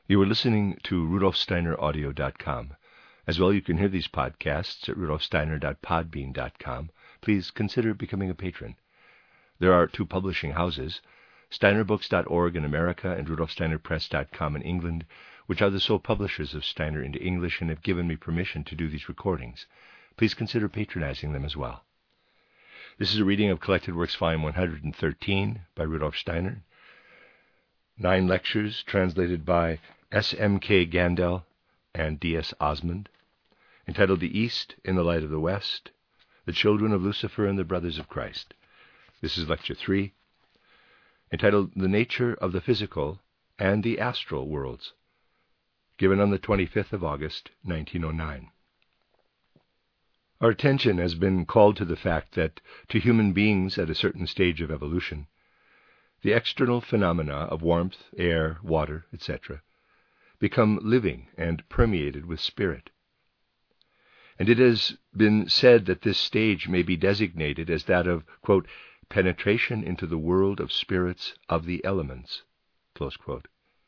You are listening to RudolfSteinerAudio.com. As well, you can hear these podcasts at RudolfSteiner.podbean.com. Please consider becoming a patron. There are two publishing houses, SteinerBooks.org in America and RudolfSteinerPress.com in England, which are the sole publishers of Steiner into English and have given me permission to do these recordings. Please consider patronizing them as well. This is a reading of Collected Works, Volume 113 by Rudolf Steiner. 9 lectures translated by S.M.K. Gandel and D.S. Osmond, entitled The East in the Light of the West, The Children of Lucifer and the Brothers of Christ. This is Lecture 3, entitled The Nature of the Physical and the Astral Worlds, given on the 25th of August, 1909. Our attention has been called to the fact that to human beings at a certain stage of evolution, the external phenomena of warmth, air, water, etc., become living and permeated with spirit. And it has been said that this stage may be designated as that of, quote, penetration into the world of spirits of the elements, close quote.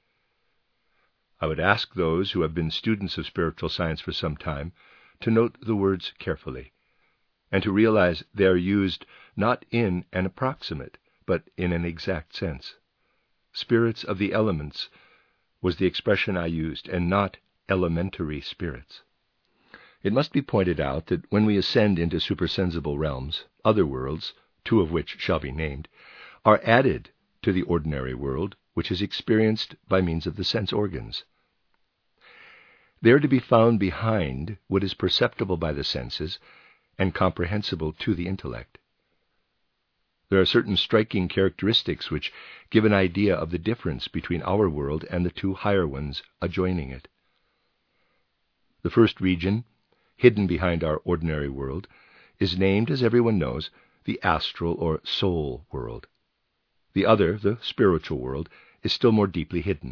I would ask those who have been students of spiritual science for some time to note the words carefully, and to realize they are used not in an approximate, but in an exact sense. Spirits of the elements was the expression I used, and not elementary spirits. It must be pointed out that when we ascend into supersensible realms, other worlds, 2 of which shall be named, are added to the ordinary world, which is experienced by means of the sense organs. They are to be found behind what is perceptible by the senses and comprehensible to the intellect. There are certain striking characteristics which give an idea of the difference between our world and the 2 higher ones adjoining it. The first region, hidden behind our ordinary world, is named, as everyone knows, the astral or soul world. The other, the spiritual world, is still more deeply hidden.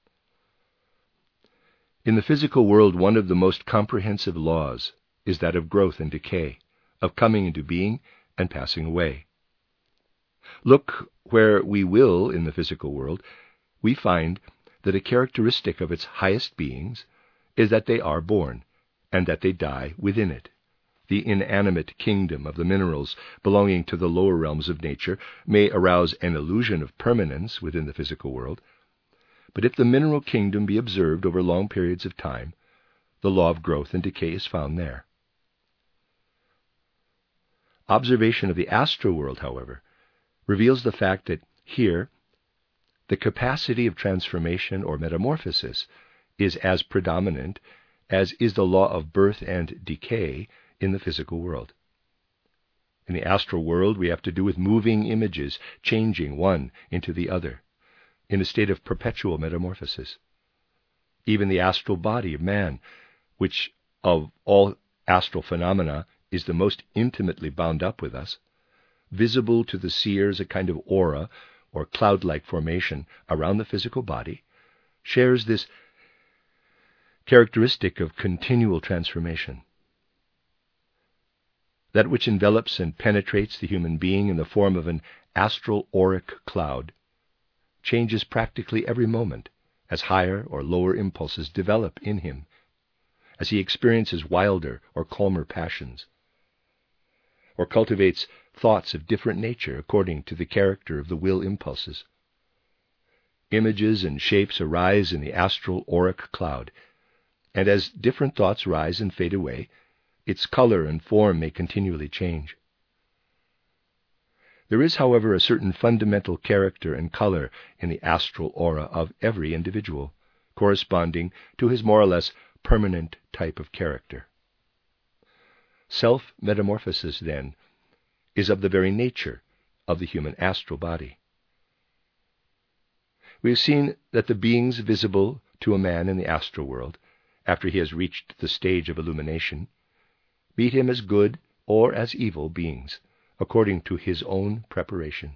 In the physical world, one of the most comprehensive laws is that of growth and decay, of coming into being and passing away. Look where we will in the physical world, we find that a characteristic of its highest beings is that they are born, and that they die within it. The inanimate kingdom of the minerals belonging to the lower realms of nature may arouse an illusion of permanence within the physical world, but if the mineral kingdom be observed over long periods of time, the law of growth and decay is found there. Observation of the astral world, however, reveals the fact that here the capacity of transformation or metamorphosis is as predominant as is the law of birth and decay in the physical world. In the astral world, we have to do with moving images, changing one into the other, in a state of perpetual metamorphosis. Even the astral body of man, which of all astral phenomena is the most intimately bound up with us, visible to the seer as a kind of aura or cloud-like formation around the physical body, shares this characteristic of continual transformation. That which envelops and penetrates the human being in the form of an astral auric cloud changes practically every moment as higher or lower impulses develop in him, as he experiences wilder or calmer passions, or cultivates thoughts of different nature according to the character of the will impulses. Images and shapes arise in the astral auric cloud, and as different thoughts rise and fade away, its color and form may continually change. There is, however, a certain fundamental character and color in the astral aura of every individual, corresponding to his more or less permanent type of character. Self-metamorphosis, then, is of the very nature of the human astral body. We have seen that the beings visible to a man in the astral world, after he has reached the stage of illumination, meet him as good or as evil beings, according to his own preparation.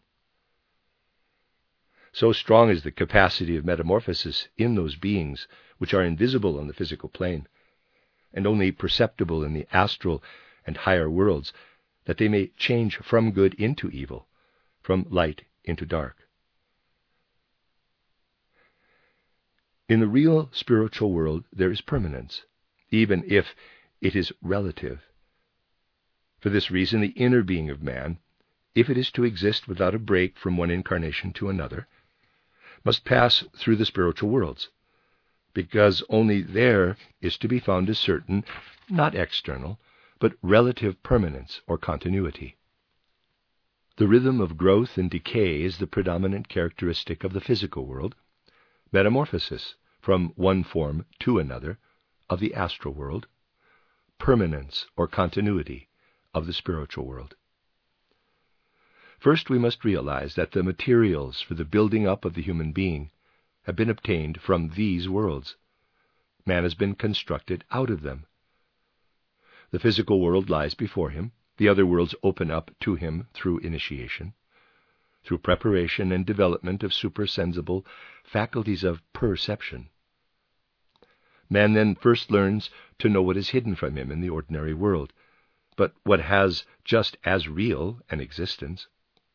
So strong is the capacity of metamorphosis in those beings which are invisible on the physical plane, and only perceptible in the astral and higher worlds, that they may change from good into evil, from light into dark. In the real spiritual world, there is permanence, even if it is relative. For this reason, the inner being of man, if it is to exist without a break from one incarnation to another, must pass through the spiritual worlds, because only there is to be found a certain, not external, but relative permanence or continuity. The rhythm of growth and decay is the predominant characteristic of the physical world, metamorphosis from one form to another of the astral world, permanence or continuity of the spiritual world. First, we must realize that the materials for the building up of the human being have been obtained from these worlds. Man has been constructed out of them. The physical world lies before him. The other worlds open up to him through initiation, through preparation and development of supersensible faculties of perception. Man then first learns to know what is hidden from him in the ordinary world, but what has just as real an existence.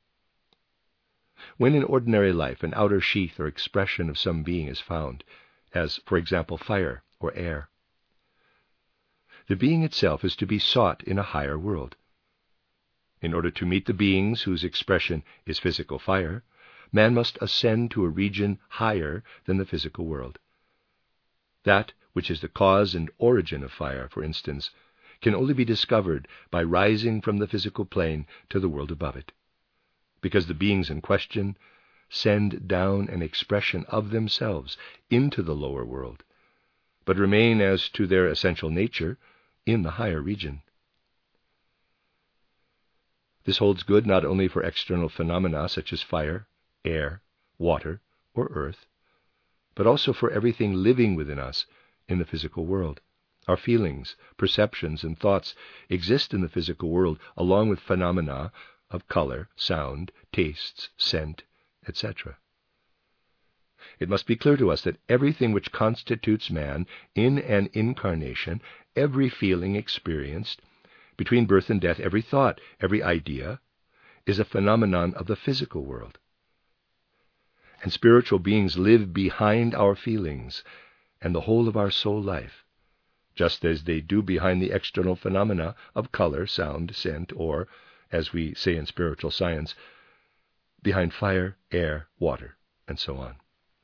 When in ordinary life an outer sheath or expression of some being is found, as, for example, fire or air, the being itself is to be sought in a higher world. In order to meet the beings whose expression is physical fire, man must ascend to a region higher than the physical world. That which is the cause and origin of fire, for instance, can only be discovered by rising from the physical plane to the world above it, because the beings in question send down an expression of themselves into the lower world, but remain as to their essential nature in the higher region. This holds good not only for external phenomena such as fire, air, water, or earth, but also for everything living within us in the physical world. Our feelings, perceptions, and thoughts exist in the physical world along with phenomena of color, sound, tastes, scent, etc. It must be clear to us that everything which constitutes man in an incarnation, every feeling experienced between birth and death, every thought, every idea, is a phenomenon of the physical world. And spiritual beings live behind our feelings and the whole of our soul life, just as they do behind the external phenomena of color, sound, scent, or, as we say in spiritual science, behind fire, air, water, and so on.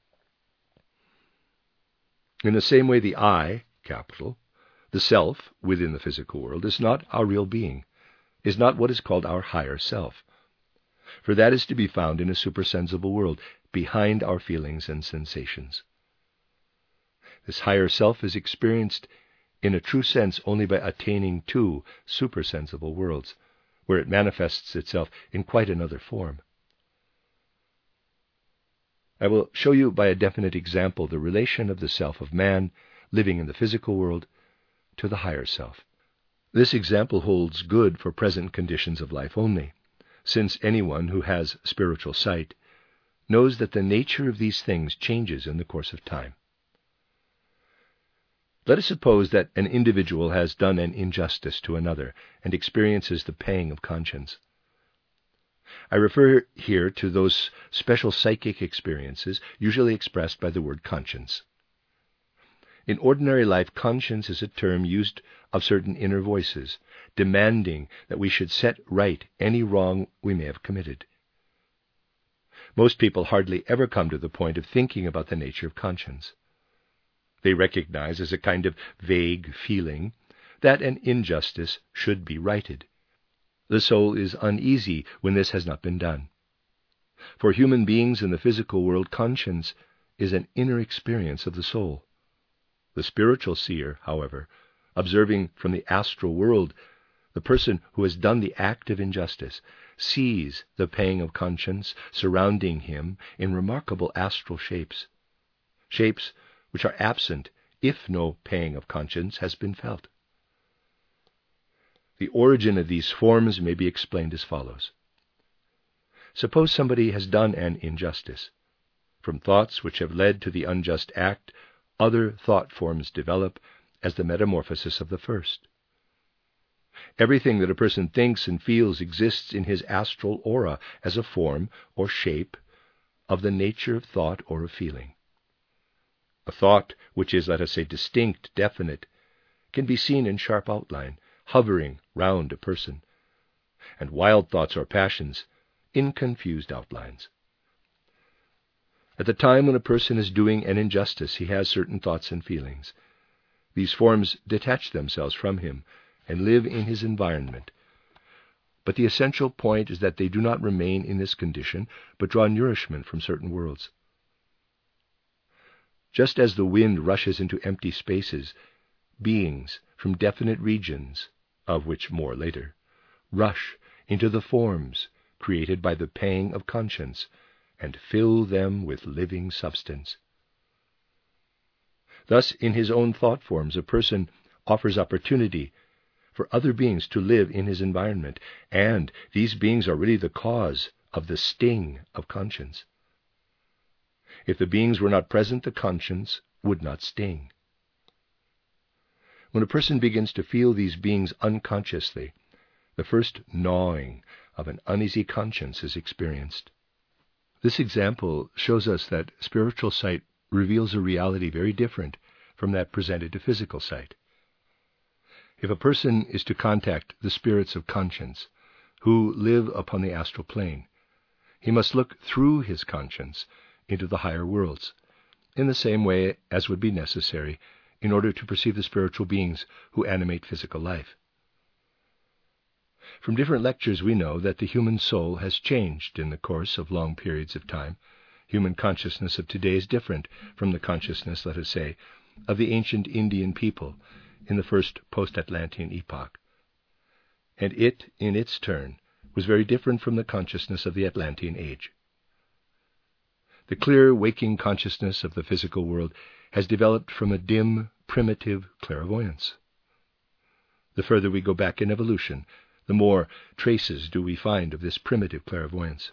In the same way, the I, capital, the self within the physical world, is not our real being, is not what is called our higher self, for that is to be found in a supersensible world, behind our feelings and sensations. This higher self is experienced in a true sense only by attaining to supersensible worlds, where it manifests itself in quite another form. I will show you by a definite example the relation of the self of man living in the physical world to the higher self. This example holds good for present conditions of life only, since anyone who has spiritual sight knows that the nature of these things changes in the course of time. Let us suppose that an individual has done an injustice to another and experiences the pang of conscience. I refer here to those special psychic experiences usually expressed by the word conscience. In ordinary life, conscience is a term used of certain inner voices, demanding that we should set right any wrong we may have committed. Most people hardly ever come to the point of thinking about the nature of conscience. They recognize as a kind of vague feeling that an injustice should be righted. The soul is uneasy when this has not been done. For human beings in the physical world, conscience is an inner experience of the soul. The spiritual seer, however, observing from the astral world the person who has done the act of injustice, sees the pang of conscience surrounding him in remarkable astral shapes which are absent if no pang of conscience has been felt. The origin of these forms may be explained as follows. Suppose somebody has done an injustice. From thoughts which have led to the unjust act, other thought forms develop as the metamorphosis of the first. Everything that a person thinks and feels exists in his astral aura as a form or shape of the nature of thought or of feeling. A thought which is, let us say, distinct, definite, can be seen in sharp outline, hovering round a person, and wild thoughts or passions in confused outlines. At the time when a person is doing an injustice, he has certain thoughts and feelings. These forms detach themselves from him and live in his environment. But the essential point is that they do not remain in this condition, but draw nourishment from certain worlds. Just as the wind rushes into empty spaces, beings from definite regions, of which more later, rush into the forms created by the pang of conscience and fill them with living substance. Thus, in his own thought forms, a person offers opportunity for other beings to live in his environment, and these beings are really the cause of the sting of conscience. If the beings were not present, the conscience would not sting. When a person begins to feel these beings unconsciously, the first gnawing of an uneasy conscience is experienced. This example shows us that spiritual sight reveals a reality very different from that presented to physical sight. If a person is to contact the spirits of conscience who live upon the astral plane, he must look through his conscience into the higher worlds, in the same way as would be necessary in order to perceive the spiritual beings who animate physical life. From different lectures we know that the human soul has changed in the course of long periods of time. Human consciousness of today is different from the consciousness, let us say, of the ancient Indian people in the first post-Atlantean epoch. And it, in its turn, was very different from the consciousness of the Atlantean age. The clear, waking consciousness of the physical world has developed from a dim, primitive clairvoyance. The further we go back in evolution, the more traces do we find of this primitive clairvoyance.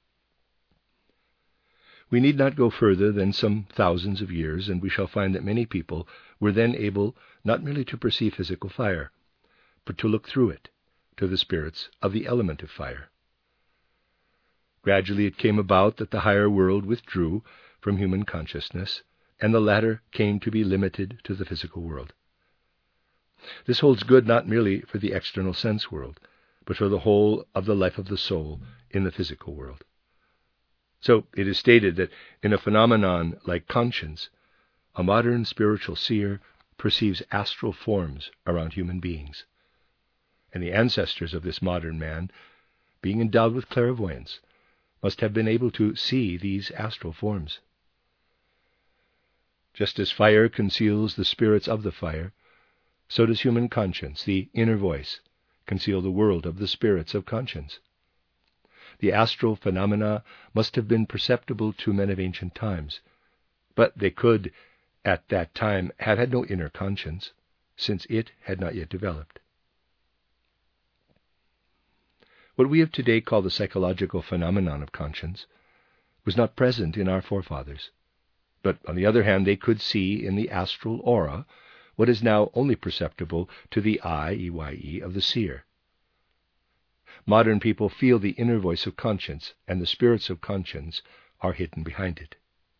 We need not go further than some thousands of years, and we shall find that many people were then able not merely to perceive physical fire, but to look through it to the spirits of the element of fire. Gradually it came about that the higher world withdrew from human consciousness, and the latter came to be limited to the physical world. This holds good not merely for the external sense world, but for the whole of the life of the soul in the physical world. So it is stated that in a phenomenon like conscience, a modern spiritual seer perceives astral forms around human beings. And the ancestors of this modern man, being endowed with clairvoyance, must have been able to see these astral forms. Just as fire conceals the spirits of the fire, so does human conscience, the inner voice, conceal the world of the spirits of conscience. The astral phenomena must have been perceptible to men of ancient times, but they could, at that time, have had no inner conscience, since it had not yet developed. What we of today call the psychological phenomenon of conscience was not present in our forefathers, but on the other hand they could see in the astral aura what is now only perceptible to the eye, EYE, of the seer. Modern people feel the inner voice of conscience, and the spirits of conscience are hidden behind it.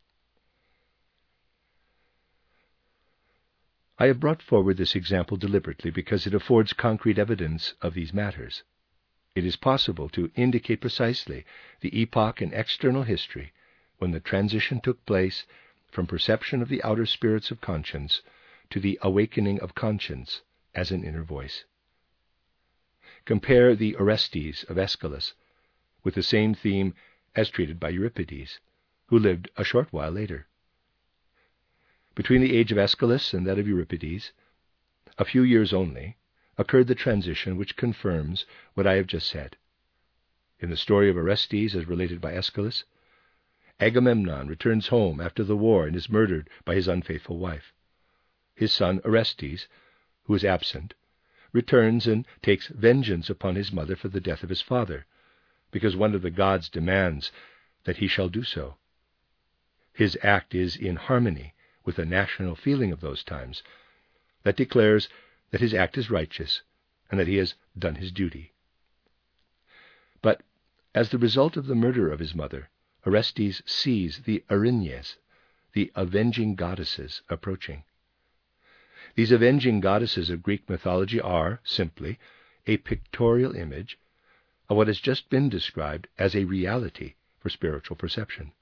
I have brought forward this example deliberately because it affords concrete evidence of these matters. It is possible to indicate precisely the epoch in external history when the transition took place from perception of the outer spirits of conscience to the awakening of conscience as an inner voice. Compare the Orestes of Aeschylus with the same theme as treated by Euripides, who lived a short while later. Between the age of Aeschylus and that of Euripides, a few years only, occurred the transition which confirms what I have just said. In the story of Orestes, as related by Aeschylus, Agamemnon returns home after the war and is murdered by his unfaithful wife. His son Orestes, who is absent, returns and takes vengeance upon his mother for the death of his father, because one of the gods demands that he shall do so. His act is in harmony with the national feeling of those times that declares that his act is righteous and that he has done his duty. But as the result of the murder of his mother, Orestes sees the Erinyes, the avenging goddesses approaching. These avenging goddesses of Greek mythology are, simply, a pictorial image of what has just been described as a reality for spiritual perception.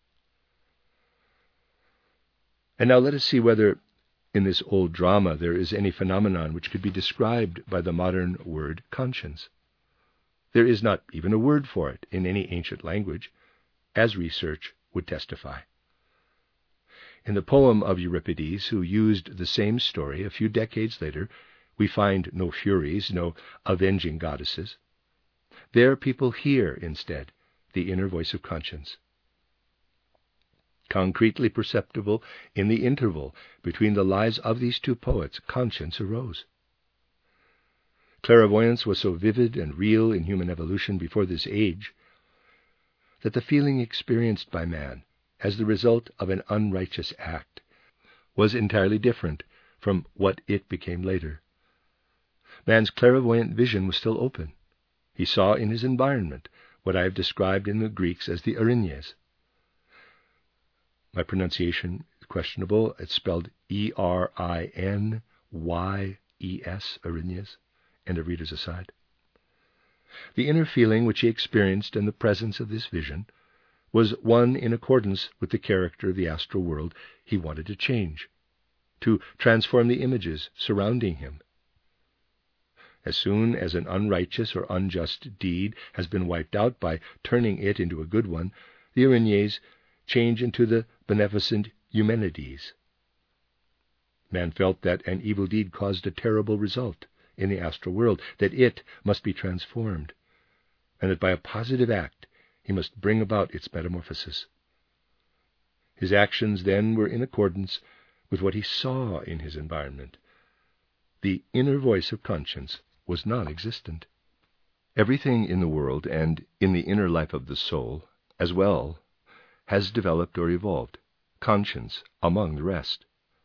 And now let us see whether in this old drama there is any phenomenon which could be described by the modern word conscience. There is not even a word for it in any ancient language, as research would testify. In the poem of Euripides, who used the same story a few decades later, we find no Furies, no avenging goddesses. There people hear, instead, the inner voice of conscience. Concretely perceptible in the interval between the lives of these two poets, conscience arose. Clairvoyance was so vivid and real in human evolution before this age that the feeling experienced by man as the result of an unrighteous act was entirely different from what it became later. Man's clairvoyant vision was still open. He saw in his environment what I have described in the Greeks as the Erinyes. My pronunciation is questionable. It's spelled Erinyes, Erinyes, and a reader's aside. The inner feeling which he experienced in the presence of this vision was one in accordance with the character of the astral world he wanted to change, to transform the images surrounding him. As soon as an unrighteous or unjust deed has been wiped out by turning it into a good one, the Erinyes change into the beneficent Eumenides. Man felt that an evil deed caused a terrible result in the astral world, that it must be transformed, and that by a positive act he must bring about its metamorphosis. His actions then were in accordance with what he saw in his environment. The inner voice of conscience was non-existent. Everything in the world and in the inner life of the soul, as well, has developed or evolved, conscience among the rest.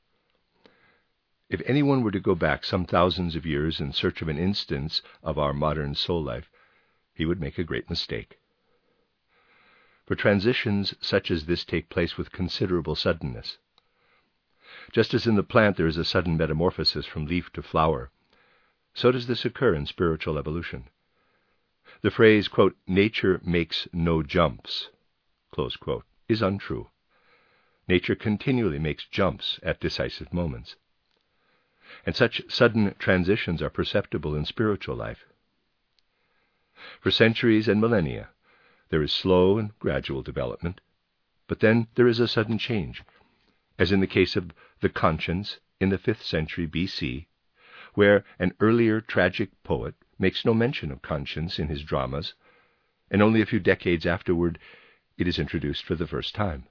If anyone were to go back some thousands of years in search of an instance of our modern soul life, he would make a great mistake. For transitions such as this take place with considerable suddenness. Just as in the plant there is a sudden metamorphosis from leaf to flower, so does this occur in spiritual evolution. The phrase, quote, "nature makes no jumps," close quote, is untrue. Nature continually makes jumps at decisive moments. And such sudden transitions are perceptible in spiritual life. For centuries and millennia, there is slow and gradual development, but then there is a sudden change, as in the case of the conscience in the 5th century B.C., where an earlier tragic poet makes no mention of conscience in his dramas, and only a few decades afterward it is introduced for the first time.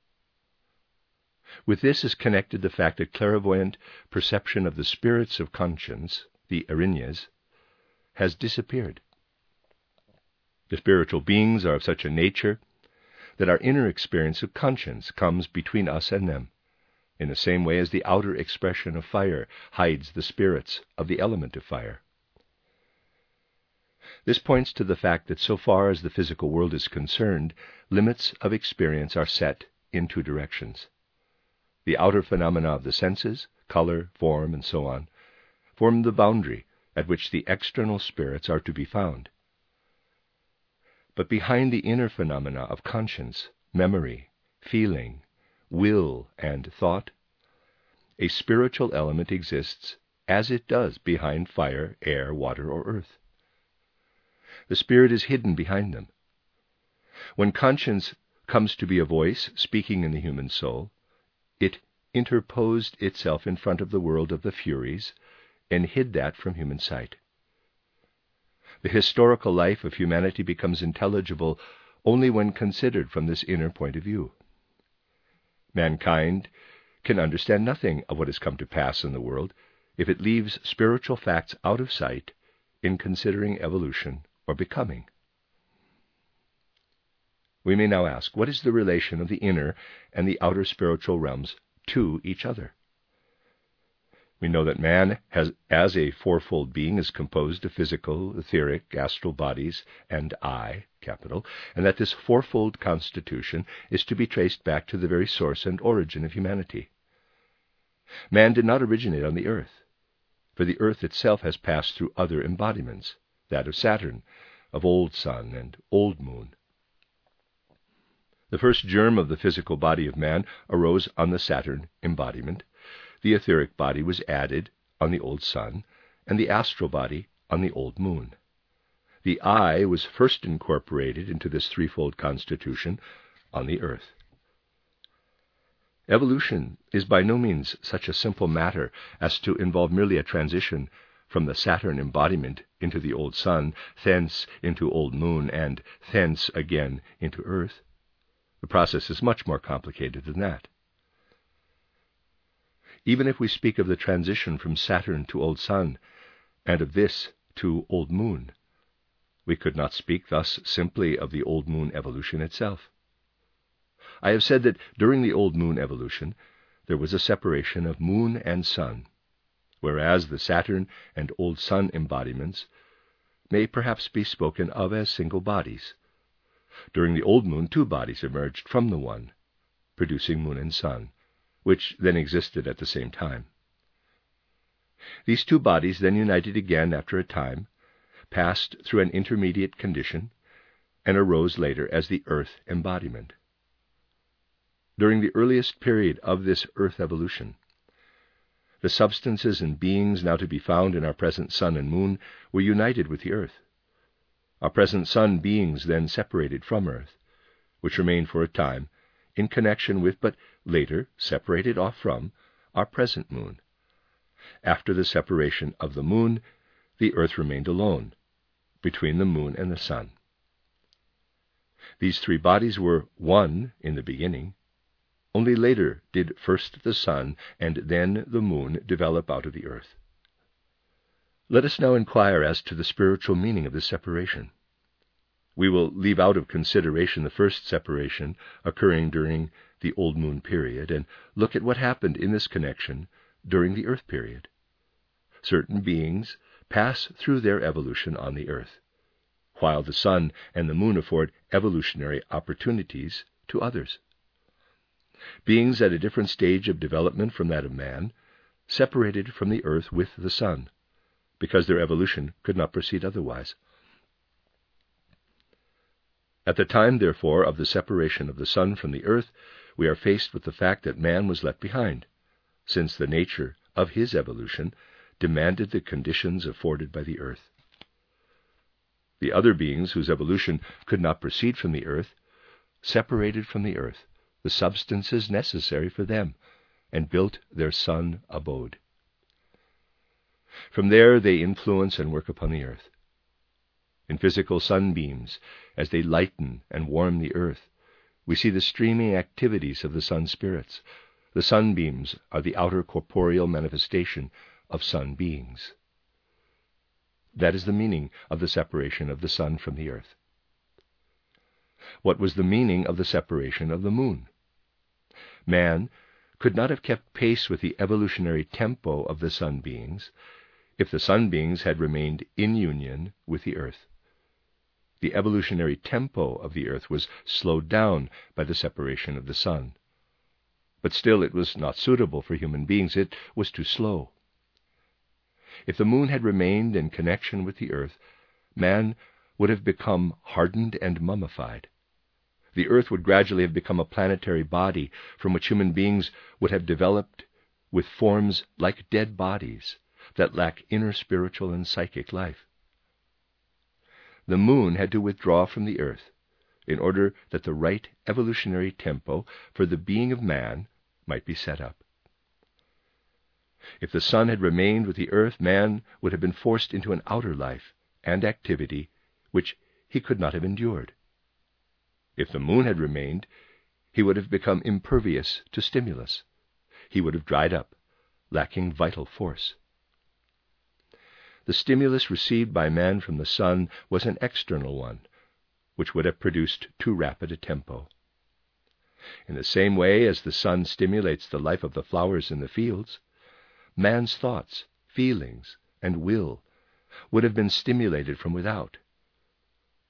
With this is connected the fact that clairvoyant perception of the spirits of conscience, the Erinyes, has disappeared. The spiritual beings are of such a nature that our inner experience of conscience comes between us and them, in the same way as the outer expression of fire hides the spirits of the element of fire. This points to the fact that so far as the physical world is concerned, limits of experience are set in two directions. The outer phenomena of the senses, color, form, and so on, form the boundary at which the external spirits are to be found. But behind the inner phenomena of conscience, memory, feeling, will, and thought, a spiritual element exists as it does behind fire, air, water, or earth. The spirit is hidden behind them. When conscience comes to be a voice speaking in the human soul, it interposed itself in front of the world of the Furies and hid that from human sight. The historical life of humanity becomes intelligible only when considered from this inner point of view. Mankind can understand nothing of what has come to pass in the world if it leaves spiritual facts out of sight in considering evolution or becoming. We may now ask, what is the relation of the inner and the outer spiritual realms to each other? We know that man, as a fourfold being, is composed of physical, etheric, astral bodies, and I, capital, and that this fourfold constitution is to be traced back to the very source and origin of humanity. Man did not originate on the earth, for the earth itself has passed through other embodiments, that of Saturn, of old sun and old moon. The first germ of the physical body of man arose on the Saturn embodiment. The etheric body was added on the old sun, and the astral body on the old moon. The I was first incorporated into this threefold constitution on the earth. Evolution is by no means such a simple matter as to involve merely a transition from the Saturn embodiment into the old sun, thence into old moon, and thence again into earth. The process is much more complicated than that. Even if we speak of the transition from Saturn to old sun, and of this to old moon, we could not speak thus simply of the old moon evolution itself. I have said that during the old moon evolution, there was a separation of moon and sun, whereas the Saturn and old sun embodiments may perhaps be spoken of as single bodies. During the old moon, two bodies emerged from the one, producing moon and sun, which then existed at the same time. These two bodies then united again after a time, passed through an intermediate condition, and arose later as the earth embodiment. During the earliest period of this earth evolution, the substances and beings now to be found in our present sun and moon were united with the earth. Our present sun beings then separated from earth, which remained for a time in connection with, but later separated off from, our present moon. After the separation of the moon, the earth remained alone, between the moon and the sun. These three bodies were one in the beginning. Only later did first the sun and then the moon develop out of the earth. Let us now inquire as to the spiritual meaning of this separation. We will leave out of consideration the first separation occurring during the old moon period and look at what happened in this connection during the earth period. Certain beings pass through their evolution on the earth, while the sun and the moon afford evolutionary opportunities to others. Beings at a different stage of development from that of man separated from the earth with the sun, because their evolution could not proceed otherwise. At the time, therefore, of the separation of the sun from the earth, we are faced with the fact that man was left behind, since the nature of his evolution demanded the conditions afforded by the earth. The other beings whose evolution could not proceed from the earth separated from the earth the substances necessary for them and built their sun abode. From there they influence and work upon the earth. In physical sunbeams, as they lighten and warm the earth, we see the streaming activities of the sun spirits. The sunbeams are the outer corporeal manifestation of sun beings. That is the meaning of the separation of the sun from the earth. What was the meaning of the separation of the moon? Man could not have kept pace with the evolutionary tempo of the sun beings if the sun beings had remained in union with the earth. The evolutionary tempo of the earth was slowed down by the separation of the sun. But still it was not suitable for human beings. It was too slow. If the moon had remained in connection with the earth, man would have become hardened and mummified. The earth would gradually have become a planetary body from which human beings would have developed with forms like dead bodies that lack inner spiritual and psychic life. The moon had to withdraw from the earth in order that the right evolutionary tempo for the being of man might be set up. If the sun had remained with the earth, man would have been forced into an outer life and activity which he could not have endured. If the moon had remained, he would have become impervious to stimulus. He would have dried up, lacking vital force. The stimulus received by man from the sun was an external one, which would have produced too rapid a tempo. In the same way as the sun stimulates the life of the flowers in the fields, man's thoughts, feelings, and will would have been stimulated from without.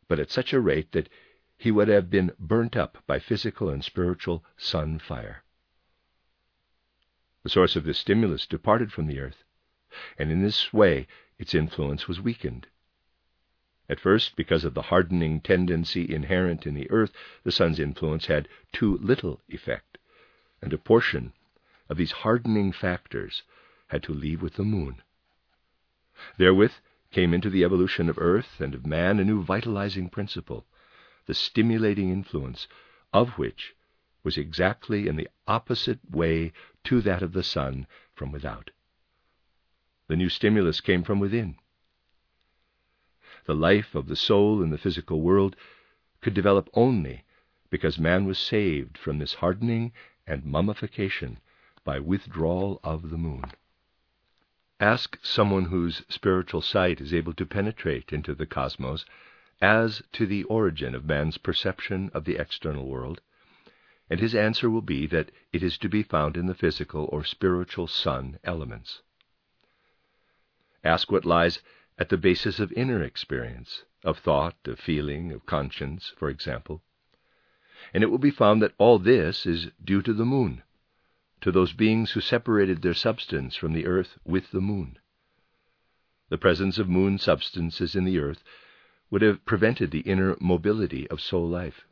but at such a rate that he would have been burnt up by physical and spiritual sun fire. The source of this stimulus departed from the earth, and in this way its influence was weakened. At first, because of the hardening tendency inherent in the earth, the sun's influence had too little effect, and a portion of these hardening factors had to leave with the moon. Therewith came into the evolution of earth and of man a new vitalizing principle, the stimulating influence of which was exactly in the opposite way to that of the sun from without. The new stimulus came from within. The life of the soul in the physical world could develop only because man was saved from this hardening and mummification by withdrawal of the moon. Ask someone whose spiritual sight is able to penetrate into the cosmos as to the origin of man's perception of the external world, and his answer will be that it is to be found in the physical or spiritual sun elements. Ask what lies at the basis of inner experience, of thought, of feeling, of conscience, for example, and it will be found that all this is due to the moon, to those beings who separated their substance from the earth with the moon. The presence of moon substances in the earth would have prevented the inner mobility of soul life.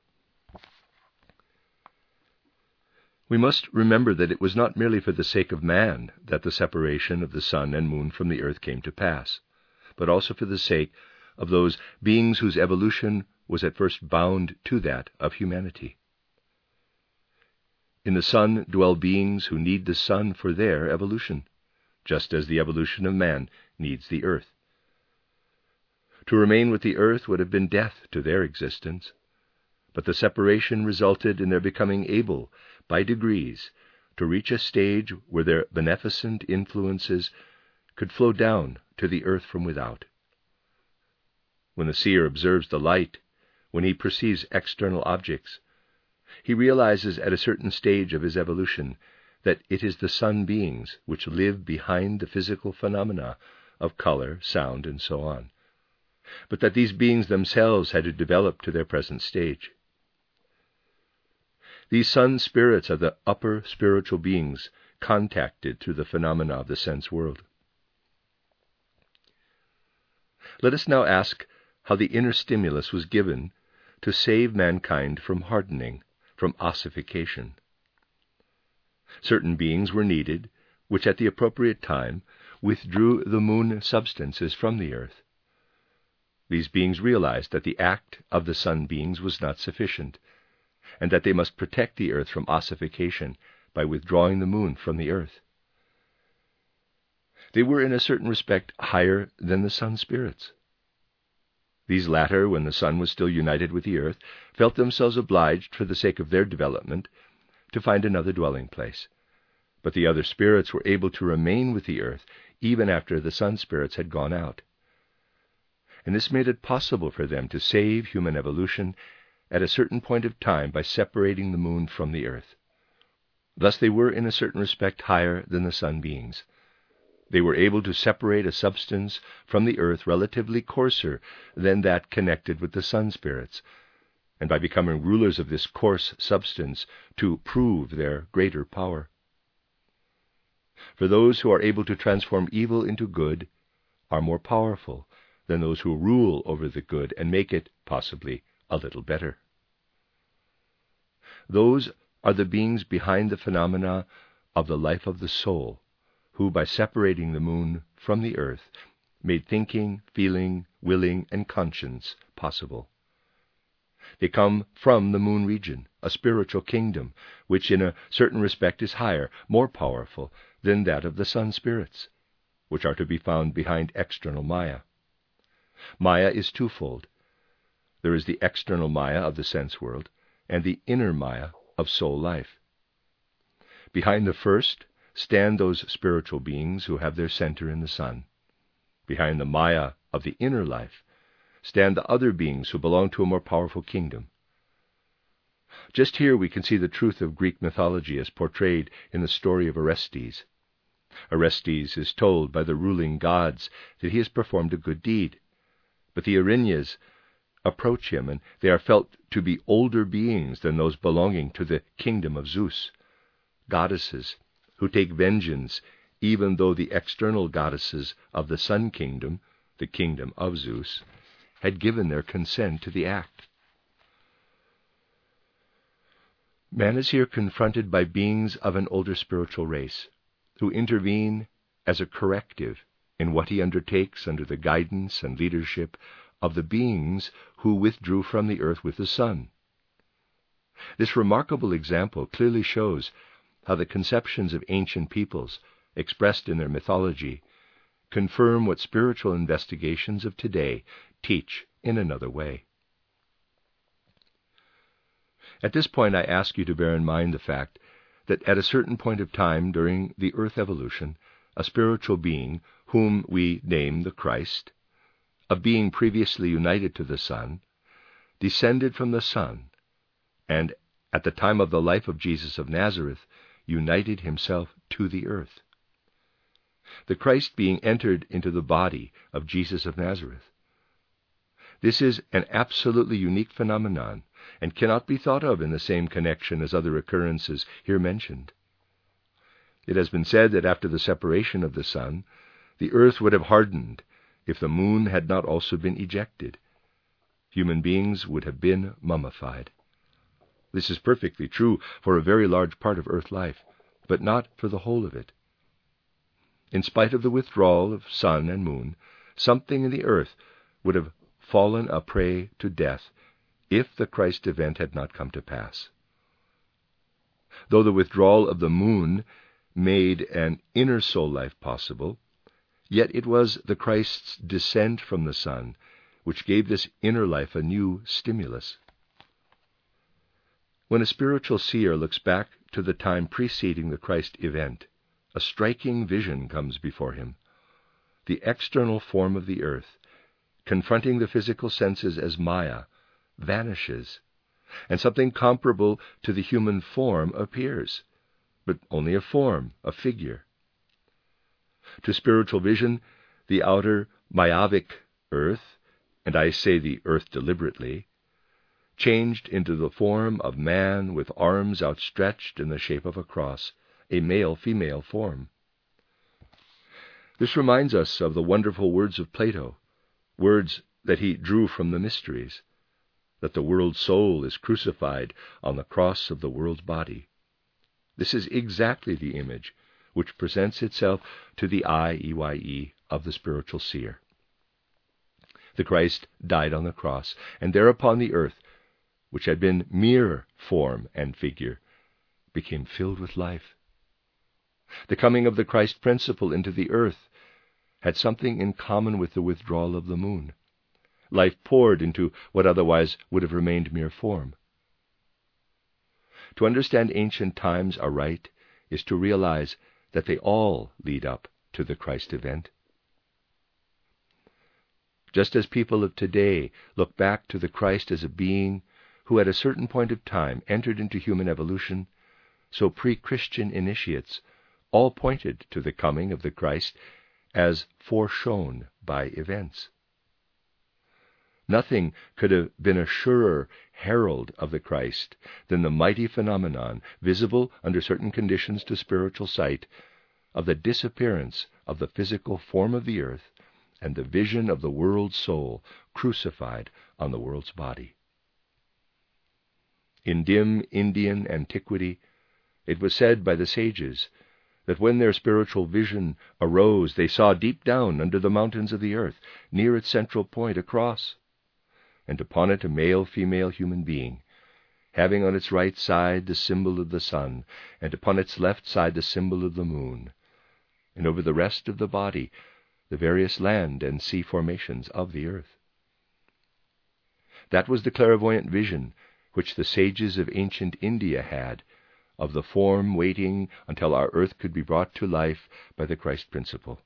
We must remember that it was not merely for the sake of man that the separation of the sun and moon from the earth came to pass, but also for the sake of those beings whose evolution was at first bound to that of humanity. In the sun dwell beings who need the sun for their evolution, just as the evolution of man needs the earth. To remain with the earth would have been death to their existence, but the separation resulted in their becoming able, by degrees, to reach a stage where their beneficent influences could flow down to the earth from without. When the seer observes the light, when he perceives external objects, he realizes at a certain stage of his evolution that it is the sun beings which live behind the physical phenomena of color, sound, and so on, but that these beings themselves had to develop to their present stage. These sun spirits are the upper spiritual beings contacted through the phenomena of the sense world. Let us now ask how the inner stimulus was given to save mankind from hardening, from ossification. Certain beings were needed, which at the appropriate time withdrew the moon substances from the earth. These beings realized that the act of the sun beings was not sufficient, and that they must protect the earth from ossification by withdrawing the moon from the earth. They were in a certain respect higher than the sun spirits. These latter, when the sun was still united with the earth, felt themselves obliged, for the sake of their development, to find another dwelling place. But the other spirits were able to remain with the earth even after the sun spirits had gone out. And this made it possible for them to save human evolution at a certain point of time by separating the moon from the earth. Thus they were in a certain respect higher than the sun beings. They were able to separate a substance from the earth relatively coarser than that connected with the sun spirits, and by becoming rulers of this coarse substance to prove their greater power. For those who are able to transform evil into good are more powerful than those who rule over the good and make it, possibly, a little better. Those are the beings behind the phenomena of the life of the soul, who, by separating the moon from the earth, made thinking, feeling, willing, and conscience possible. They come from the moon region, a spiritual kingdom, which in a certain respect is higher, more powerful than that of the sun spirits, which are to be found behind external Maya. Maya is twofold. There is the external Maya of the sense world, and the inner Maya of soul life. Behind the first stand those spiritual beings who have their center in the sun. Behind the Maya of the inner life stand the other beings who belong to a more powerful kingdom. Just here we can see the truth of Greek mythology as portrayed in the story of Orestes. Orestes is told by the ruling gods that he has performed a good deed, but the Erinyes approach him, and they are felt to be older beings than those belonging to the kingdom of Zeus, goddesses who take vengeance even though the external goddesses of the sun kingdom, the kingdom of Zeus, had given their consent to the act. Man is here confronted by beings of an older spiritual race, who intervene as a corrective in what he undertakes under the guidance and leadership of the beings who withdrew from the earth with the sun. This remarkable example clearly shows how the conceptions of ancient peoples, expressed in their mythology, confirm what spiritual investigations of today teach in another way. At this point, I ask you to bear in mind the fact that at a certain point of time during the earth evolution, a spiritual being, whom we name the Christ, a being previously united to the sun, descended from the sun, and at the time of the life of Jesus of Nazareth, united himself to the earth. The Christ being entered into the body of Jesus of Nazareth. This is an absolutely unique phenomenon, and cannot be thought of in the same connection as other occurrences here mentioned. It has been said that after the separation of the sun, the earth would have hardened if the moon had not also been ejected. Human beings would have been mummified. This is perfectly true for a very large part of earth life, but not for the whole of it. In spite of the withdrawal of sun and moon, something in the earth would have fallen a prey to death if the Christ event had not come to pass. Though the withdrawal of the moon made an inner soul life possible, yet it was the Christ's descent from the sun which gave this inner life a new stimulus. When a spiritual seer looks back to the time preceding the Christ event, a striking vision comes before him. The external form of the earth, confronting the physical senses as Maya, vanishes, and something comparable to the human form appears, but only a form, a figure. To spiritual vision, the outer Mayavic earth, and I say the earth deliberately, changed into the form of man with arms outstretched in the shape of a cross, a male-female form. This reminds us of the wonderful words of Plato, words that he drew from the mysteries, that the world's soul is crucified on the cross of the world's body. This is exactly the image which presents itself to the eye, EYE, of the spiritual seer. The Christ died on the cross, and thereupon the earth, which had been mere form and figure, became filled with life. The coming of the Christ principle into the earth had something in common with the withdrawal of the moon. Life poured into what otherwise would have remained mere form. To understand ancient times aright is to realize that they all lead up to the Christ event. Just as people of today look back to the Christ as a being who at a certain point of time entered into human evolution, so pre-Christian initiates all pointed to the coming of the Christ as foreshown by events. Nothing could have been a surer herald of the Christ than the mighty phenomenon, visible under certain conditions to spiritual sight, of the disappearance of the physical form of the earth and the vision of the world's soul crucified on the world's body. In dim Indian antiquity, it was said by the sages that when their spiritual vision arose, they saw deep down under the mountains of the earth, near its central point, a cross, and upon it a male-female human being, having on its right side the symbol of the sun, and upon its left side the symbol of the moon, and over the rest of the body the various land and sea formations of the earth. That was the clairvoyant vision which the sages of ancient India had of the form waiting until our earth could be brought to life by the Christ principle.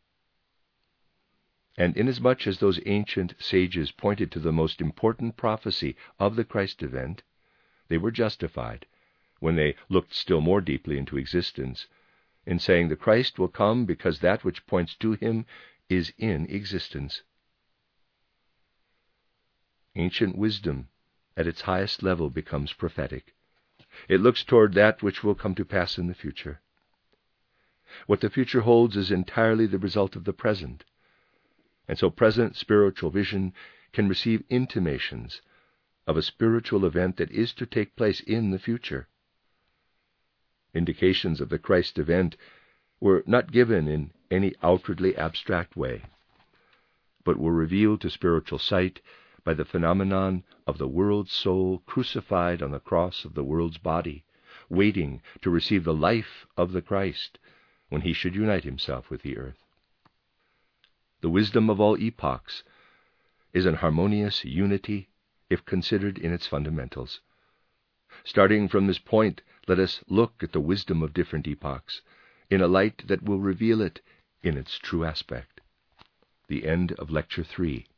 And inasmuch as those ancient sages pointed to the most important prophecy of the Christ event, they were justified, when they looked still more deeply into existence, in saying the Christ will come because that which points to him is in existence. Ancient wisdom, at its highest level, becomes prophetic. It looks toward that which will come to pass in the future. What the future holds is entirely the result of the present, and so present spiritual vision can receive intimations of a spiritual event that is to take place in the future. Indications of the Christ event were not given in any outwardly abstract way, but were revealed to spiritual sight by the phenomenon of the world's soul crucified on the cross of the world's body, waiting to receive the life of the Christ when he should unite himself with the earth. The wisdom of all epochs is an harmonious unity if considered in its fundamentals. Starting from this point, let us look at the wisdom of different epochs in a light that will reveal it in its true aspect. The end of Lecture 3.